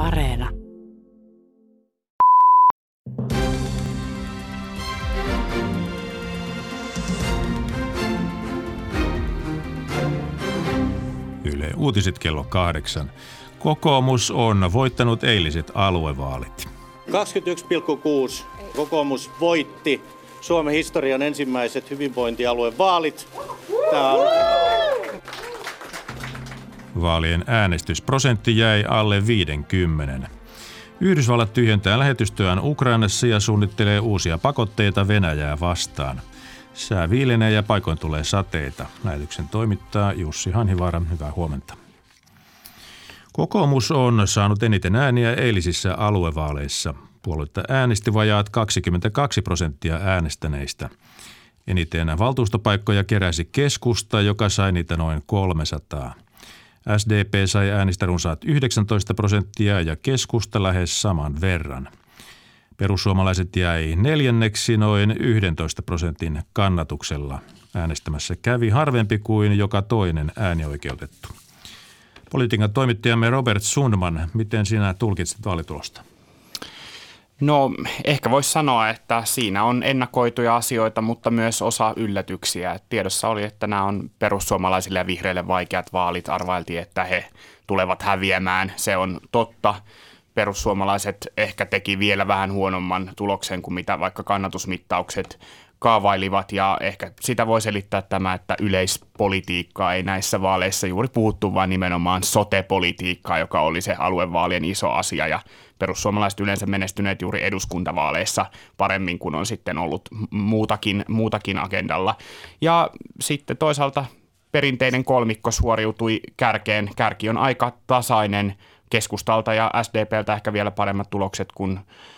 Areena. Yle Uutiset kello 8. Kokoomus on voittanut eiliset aluevaalit. 21,6 kokoomus voitti Suomen historian ensimmäiset hyvinvointialuevaalit. Vaalien äänestysprosentti jäi alle 50. Yhdysvallat tyhjentää lähetystöään Ukrainassa ja suunnittelee uusia pakotteita Venäjää vastaan. Sää viilenee ja paikoin tulee sateita. Lähetyksen toimittaa Jussi Hanhivaara. Hyvää huomenta. Kokoomus on saanut eniten ääniä eilisissä aluevaaleissa. Puoluetta äänesti vajaat 22% äänestäneistä. Eniten valtuustopaikkoja keräsi Keskusta, joka sai niitä noin 300. SDP sai äänistä runsaat 19% ja Keskusta lähes saman verran. Perussuomalaiset jäi neljänneksi noin 11% kannatuksella. Äänestämässä kävi harvempi kuin joka toinen äänioikeutettu. Politiikan toimittajamme Robert Sundman, miten sinä tulkitsit vaalitulosta? No ehkä voisi sanoa, että siinä on ennakoituja asioita, mutta myös osa yllätyksiä. Tiedossa oli, että nämä on perussuomalaisille ja vihreille vaikeat vaalit. Arvailtiin, että he tulevat häviämään. Se on totta. Perussuomalaiset ehkä teki vielä vähän huonomman tuloksen kuin mitä vaikka kannatusmittaukset kaavailivat, ja ehkä sitä voi selittää tämä, että yleispolitiikkaa ei näissä vaaleissa juuri puhuttu, vaan nimenomaan sote-politiikkaa, joka oli se aluevaalien iso asia, ja perussuomalaiset yleensä menestyneet juuri eduskuntavaaleissa paremmin kuin on sitten ollut muutakin agendalla. Ja sitten toisaalta perinteinen kolmikko suoriutui kärkeen. Kärki on aika tasainen, Keskustalta ja SDPltä ehkä vielä paremmat tulokset kuin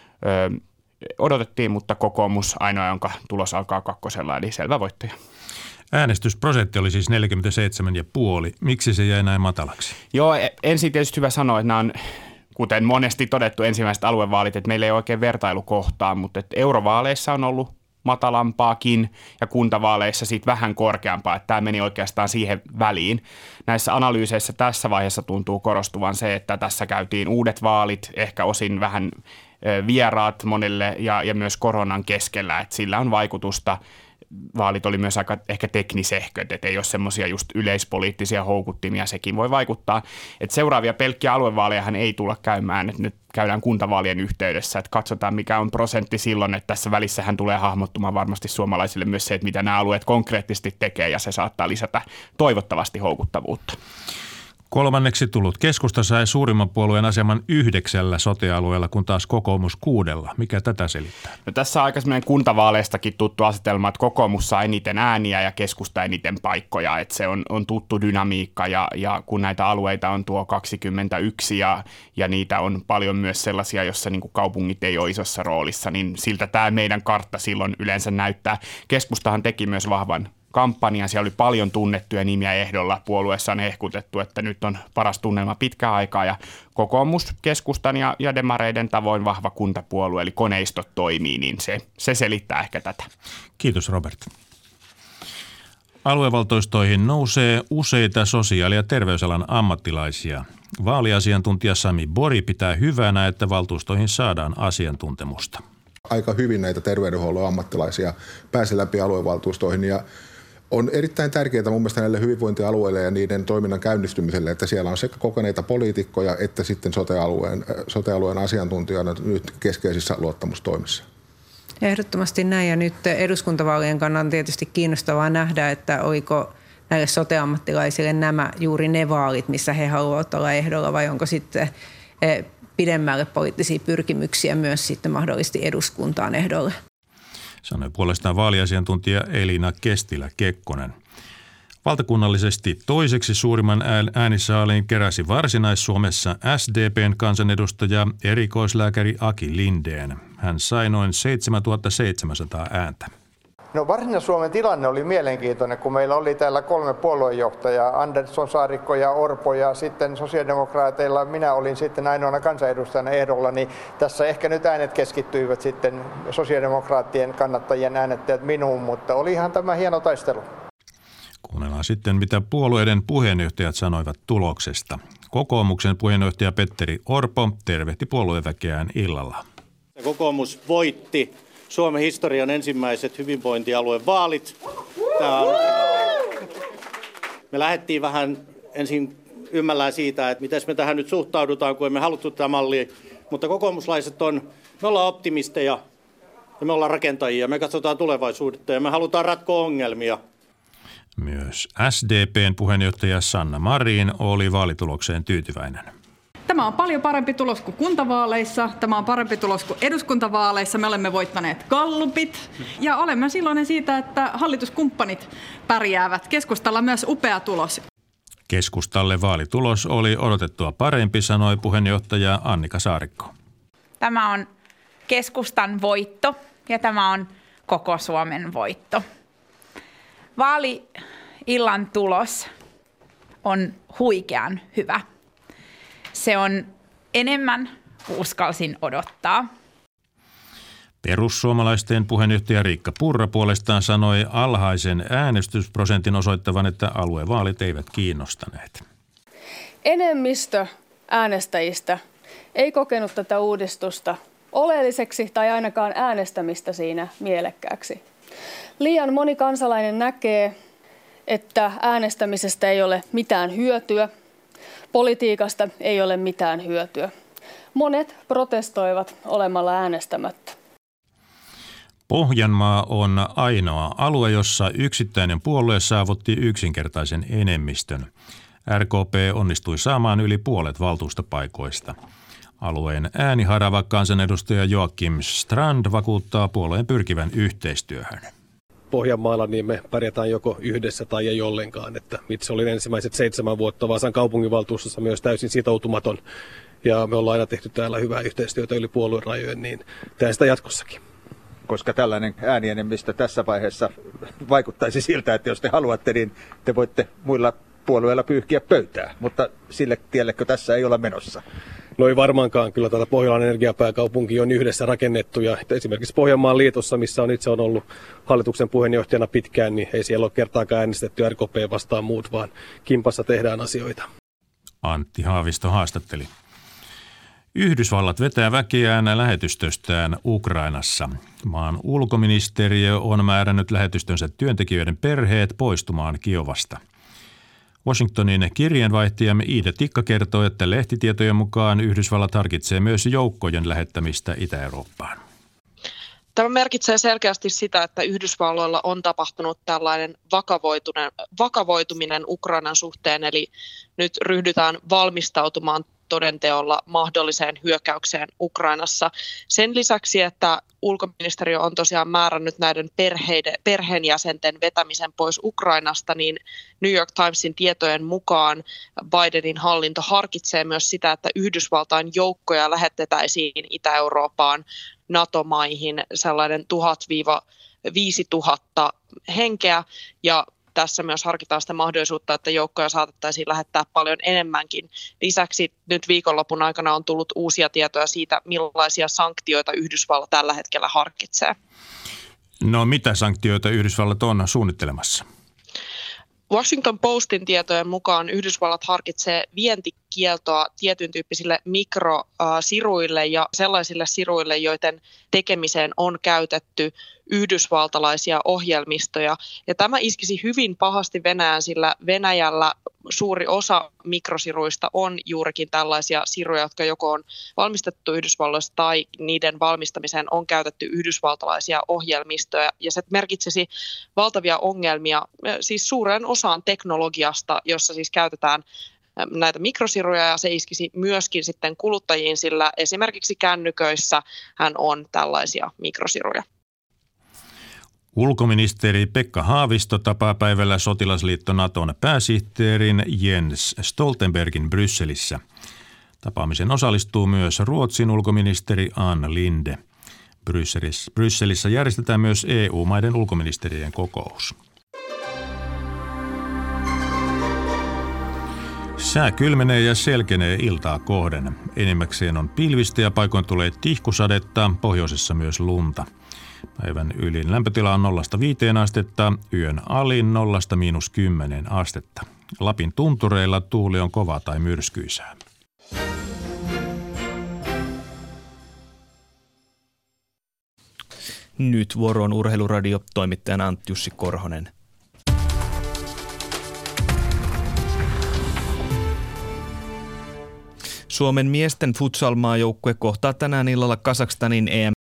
odotettiin, mutta kokoomus ainoa, jonka tulos alkaa kakkosella, eli selvä voittaja. Äänestysprosentti oli siis 47,5. Miksi se jäi näin matalaksi? Joo, ensin tietysti hyvä sanoa, että nämä on, kuten monesti todettu, ensimmäiset aluevaalit, että meillä ei oikein vertailukohtaa, mutta että eurovaaleissa on ollut matalampaakin ja kuntavaaleissa siitä vähän korkeampaa, että tämä meni oikeastaan siihen väliin. Näissä analyyseissä tässä vaiheessa tuntuu korostuvan se, että tässä käytiin uudet vaalit, ehkä osin vähän vieraat monelle ja myös koronan keskellä, että sillä on vaikutusta. Vaalit oli myös aika ehkä teknisehköt, että ei ole semmoisia just yleispoliittisia houkuttimia, sekin voi vaikuttaa. Että seuraavia pelkkiä aluevaalejahan ei tulla käymään, että nyt käydään kuntavaalien yhteydessä, että katsotaan mikä on prosentti silloin, että tässä välissähän tulee hahmottumaan varmasti suomalaisille myös se, että mitä nämä alueet konkreettisesti tekee, ja se saattaa lisätä toivottavasti houkuttavuutta. Kolmanneksi tullut Keskusta sai suurimman puolueen aseman 9 sote-alueella, kun taas kokoomus 6. Mikä tätä selittää? No, tässä on aika semmoinen kuntavaaleistakin tuttu asetelma, että kokoomus saa eniten ääniä ja Keskusta eniten paikkoja. Että se on tuttu dynamiikka, ja kun näitä alueita on tuo 21 ja niitä on paljon myös sellaisia, jossa niin kuin kaupungit ei ole isossa roolissa, niin siltä tämä meidän kartta silloin yleensä näyttää. Keskustahan teki myös vahvan kampanja. Siellä oli paljon tunnettuja nimiä ehdolla. Puolueessa on hehkutettu, että nyt on paras tunnelma pitkään aikaa, ja kokoomus, Keskustan ja demareiden tavoin vahva kuntapuolue, eli koneistot toimii, niin se selittää ehkä tätä. Kiitos Robert. Aluevaltuustoihin nousee useita sosiaali- ja terveysalan ammattilaisia. Vaaliasiantuntija Sami Bori pitää hyvänä, että valtuustoihin saadaan asiantuntemusta. Aika hyvin näitä terveydenhuollon ammattilaisia pääsee läpi aluevaltuustoihin, ja on erittäin tärkeää mun mielestä näille hyvinvointialueille ja niiden toiminnan käynnistymiselle, että siellä on sekä kokeneita poliitikkoja että sitten sote-alueen asiantuntijoina nyt keskeisissä luottamustoimissa. Ehdottomasti näin, ja nyt eduskuntavaalien kannalta on tietysti kiinnostavaa nähdä, että oliko näille sote-ammattilaisille nämä juuri ne vaalit, missä he haluavat olla ehdolla, vai onko sitten pidemmälle poliittisia pyrkimyksiä myös sitten mahdollisesti eduskuntaan ehdolle. Sanoi puolestaan vaaliasiantuntija Elina Kestilä-Kekkonen. Valtakunnallisesti toiseksi suurimman äänisaalin keräsi Varsinais-Suomessa SDP:n kansanedustaja erikoislääkäri Aki Lindén. Hän sai noin 7700 ääntä. No, Varsinais-Suomen tilanne oli mielenkiintoinen, kun meillä oli täällä 3 puoluejohtajaa, Andersson, Saarikko ja Orpo, ja sitten sosiaalidemokraateilla minä olin sitten ainoana kansanedustajana ehdolla, niin tässä ehkä nyt äänet keskittyivät sitten sosiaalidemokraattien kannattajien äänettäjät minuun, mutta olihan tämä hieno taistelu. Kuunnellaan sitten, mitä puolueiden puheenjohtajat sanoivat tuloksesta. Kokoomuksen puheenjohtaja Petteri Orpo tervehti puolueväkeään illalla. Kokoomus voitti Suomen historian ensimmäiset hyvinvointialuevaalit. Me lähdettiin vähän ensin ymmällään siitä, että miten me tähän nyt suhtaudutaan, kun emme haluttu tätä mallia. Mutta kokoomuslaiset me ollaan optimisteja ja me ollaan rakentajia. Me katsotaan tulevaisuutta ja me halutaan ratkoa ongelmia. Myös SDP:n puheenjohtaja Sanna Marin oli vaalitulokseen tyytyväinen. Tämä on paljon parempi tulos kuin kuntavaaleissa, tämä on parempi tulos kuin eduskuntavaaleissa. Me olemme voittaneet gallupit ja olemme iloinen siitä, että hallituskumppanit pärjäävät. Keskustalla myös upea tulos. Keskustalle vaalitulos oli odotettua parempi, sanoi puheenjohtaja Annika Saarikko. Tämä on keskustan voitto ja tämä on koko Suomen voitto. Vaali-illan tulos on huikean hyvä. Se on enemmän kuin uskalsin odottaa. Perussuomalaisten puheenjohtaja Riikka Purra puolestaan sanoi alhaisen äänestysprosentin osoittavan, että aluevaalit eivät kiinnostaneet. Enemmistö äänestäjistä ei kokenut tätä uudistusta oleelliseksi tai ainakaan äänestämistä siinä mielekkääksi. Liian moni kansalainen näkee, että äänestämisestä ei ole mitään hyötyä, politiikasta ei ole mitään hyötyä. Monet protestoivat olemalla äänestämättä. Pohjanmaa on ainoa alue, jossa yksittäinen puolue saavutti yksinkertaisen enemmistön. RKP onnistui saamaan yli puolet valtuustopaikoista. Alueen ääniharava kansanedustaja Joakim Strand vakuuttaa puolueen pyrkivän yhteistyöhön. Pohjanmaalla niin me pärjätään joko yhdessä tai ei ollenkaan. Että itse olin ensimmäiset 7 vuotta Vaasan kaupunginvaltuustossa myös täysin sitoutumaton. Ja me ollaan aina tehty täällä hyvää yhteistyötä yli puoluerajojen, niin tehdään sitä jatkossakin. Koska tällainen äänienemmistö tässä vaiheessa vaikuttaisi siltä, että jos te haluatte, niin te voitte muilla puolueilla pyyhkiä pöytää. Mutta sille tiellekö tässä ei ole menossa? No ei varmaankaan. Kyllä tätä Pohjolan energiapääkaupunki on yhdessä rakennettu. Ja esimerkiksi Pohjanmaan liitossa, missä on itse ollut hallituksen puheenjohtajana pitkään, niin ei siellä ole kertaakaan äänestetty RKP vastaan muut, vaan kimpassa tehdään asioita. Antti Haavisto haastatteli. Yhdysvallat vetää väkeään lähetystöstään Ukrainassa. Maan ulkoministeriö on määrännyt lähetystönsä työntekijöiden perheet poistumaan Kiovasta. Washingtonin kirjeenvaihtajamme Iida Tikka kertoo, että lehtitietojen mukaan Yhdysvallat harkitsee myös joukkojen lähettämistä Itä-Eurooppaan. Tämä merkitsee selkeästi sitä, että Yhdysvalloilla on tapahtunut tällainen vakavoituminen Ukrainan suhteen, eli nyt ryhdytään valmistautumaan todenteolla mahdolliseen hyökkäykseen Ukrainassa. Sen lisäksi, että ulkoministeriö on tosiaan määrännyt näiden perheenjäsenten vetämisen pois Ukrainasta, niin New York Timesin tietojen mukaan Bidenin hallinto harkitsee myös sitä, että Yhdysvaltain joukkoja lähetettäisiin Itä-Eurooppaan NATO-maihin sellainen 1000–5000 henkeä ja tässä myös harkitaan sitä mahdollisuutta, että joukkoja saatettaisiin lähettää paljon enemmänkin. Lisäksi nyt viikonlopun aikana on tullut uusia tietoja siitä, millaisia sanktioita Yhdysvallat tällä hetkellä harkitsee. No mitä sanktioita Yhdysvallat on suunnittelemassa? Washington Postin tietojen mukaan Yhdysvallat harkitsee vientikieltoa tietyn tyyppisille mikrosiruille ja sellaisille siruille, joiden tekemiseen on käytetty yhdysvaltalaisia ohjelmistoja. Ja tämä iskisi hyvin pahasti Venäjään, sillä Venäjällä suuri osa mikrosiruista on juurikin tällaisia siruja, jotka joko on valmistettu Yhdysvalloissa tai niiden valmistamiseen on käytetty yhdysvaltalaisia ohjelmistoja. Ja se merkitsisi valtavia ongelmia siis suureen osaan teknologiasta, jossa siis käytetään näitä mikrosiruja ja se iskisi myöskin sitten kuluttajiin, sillä esimerkiksi kännyköissä hän on tällaisia mikrosiruja. Ulkoministeri Pekka Haavisto tapaa päivällä sotilasliitto Naton pääsihteerin Jens Stoltenbergin Brysselissä. Tapaamisen osallistuu myös Ruotsin ulkoministeri Ann Linde. Brysselissä järjestetään myös EU-maiden ulkoministerien kokous. Sää kylmenee ja selkenee iltaa kohden. Enimmäkseen on pilvistä ja paikoin tulee tihkusadetta, pohjoisessa myös lunta. Päivän ylin lämpötila on 0–5 astetta, yön alin 0–10 astetta. Lapin tuntureilla tuuli on kova tai myrskyisää. Nyt vuoroon Urheiluradio, toimittajana Antti-Jussi Korhonen. Suomen miesten futsal-maajoukkue kohtaa tänään illalla Kazakstanin